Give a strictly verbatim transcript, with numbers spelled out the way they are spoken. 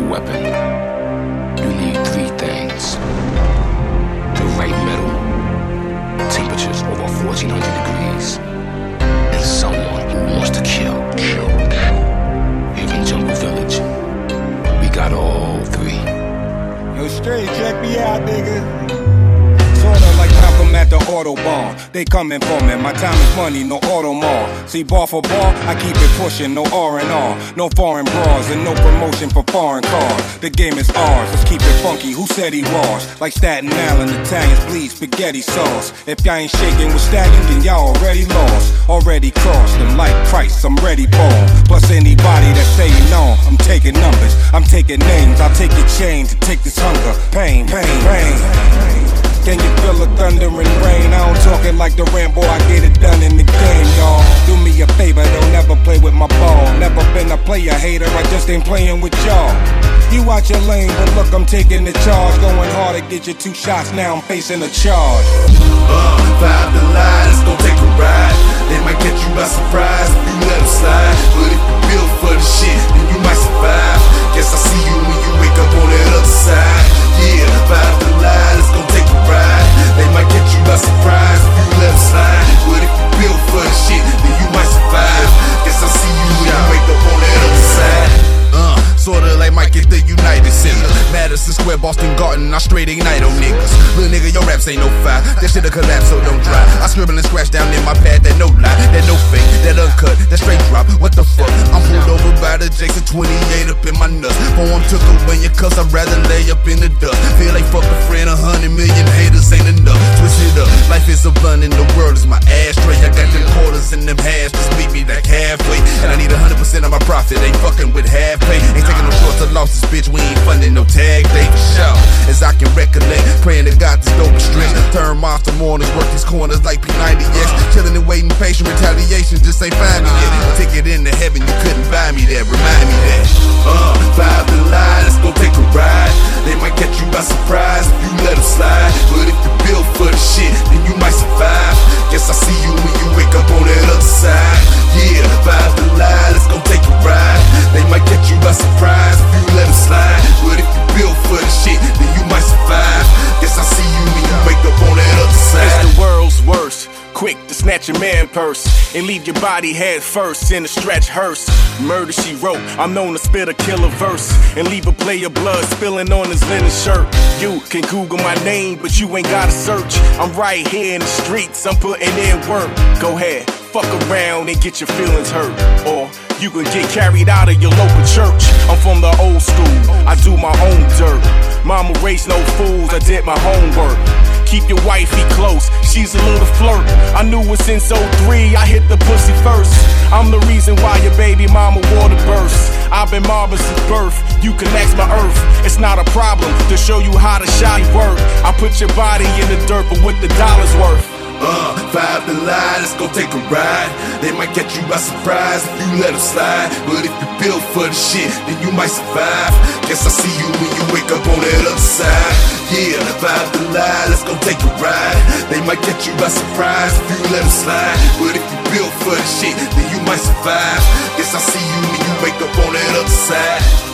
weapon, you need three things. The right metal, temperatures over fourteen hundred degrees, and someone who wants to kill. Kill. Here in Jungle Village, we got all three. Yo, straight, check me out, nigga. Sorta like Malcolm at the Autobahn. They coming for me, my time is money, no auto mall. See, bar for bar, I keep it pushing, no R and R. No foreign bras and no promotion for foreign cars. The game is ours, let's keep it funky, who said he was? Like Staten Island, Italians bleed spaghetti sauce. If y'all ain't shaking with Staggin', then y'all already lost. Already crossed them like Christ, I'm ready born. Plus anybody that's saying no, I'm taking numbers, I'm taking names. I'll take your chain to take this hunger, pain, pain, pain. Can you feel the thunder and rain? I don't talk it like the Rambo, I get it done in the game, y'all. Do me a favor, don't never play with my ball. Never been a player hater, I just ain't playing with y'all. You watch your lane, but look, I'm taking the charge. Going hard to get you two shots, now I'm facing a charge. Uh, five the line, it's gon' take a ride. They might catch you by surprise if you let them slide. But if you build for the shit, then you might survive. Guess I see you when you wake up on that other side. Yeah, five the line, it's gon' take a ride. They might catch you by surprise if you let them slide. But if you build for the shit, then you might survive. Guess I see you when you wake up on that other side. Uh, sorta like Mike at the United Center, Madison Square, Boston Garden, I straight ignite on niggas. Little nigga, your raps ain't no fire, that shit'll collapse, so don't try. I scribble and scratch down in my pad, that no lie, that no fake, that uncut, that straight drop, what the fuck? I'm pulled over by the Jason twenty-eight up in my nuts. Form took away your cuss, I'd rather lay up in the dust. Feel like fuck a friend, a hundred million haters ain't enough. Twist it up, life is a blunt and the world is my ashtray. I got them quarters and them halves, just meet me like halfway. And I need a hundred percent of my profit, ain't fucking with half pay. Ain't taking no shorts or losses, bitch, we ain't funding no tag day for sure. As I can recollect, praying to God this dope is strict. Turn monster mornings, work these corners like P ninety X. Chillin' and waiting, patient retaliation, just ain't find me yet. A ticket into heaven, you couldn't buy me that, remind me that. Uh, five the line, it's gon' take a ride. They might catch you by surprise if you let them slide. But if you build for the shit, then you might survive. Guess I see you when you wake up on that other side. Yeah, five the line, it's gon' take a ride. They might catch you by surprise if you let them slide. But if you build for the shit, then you might survive. Guess I see you when you wake up on that other side. It's the world's worst, quick to snatch your man purse and leave your body head first in a stretch hearse. Murder she wrote, I'm known to spit a killer verse and leave a player blood spilling on his linen shirt. You can Google my name, but you ain't gotta search. I'm right here in the streets, I'm putting in work. Go ahead, fuck around and get your feelings hurt. Or you can get carried out of your local church. I'm from the old school, I do my own dirt. Mama raised no fools, I did my homework. Keep your wifey close, she's a little flirt. I knew it since oh three, I hit the pussy first. I'm the reason why your baby mama water burst. I've been mobbing since birth, you can ask my earth. It's not a problem to show you how to shoddy work. I put your body in the dirt, but with the dollars worth. Uh, five the line, it's gon' take a ride. They might catch you by surprise if you let them slide. But if you build for the shit, then you might survive. Guess I see you when you wake up on that other side. Yeah, five the line, let's gon' take a ride. They might catch you by surprise if you let them slide. But if you build for the shit, then you might survive. Guess I see you when you wake up on that other side.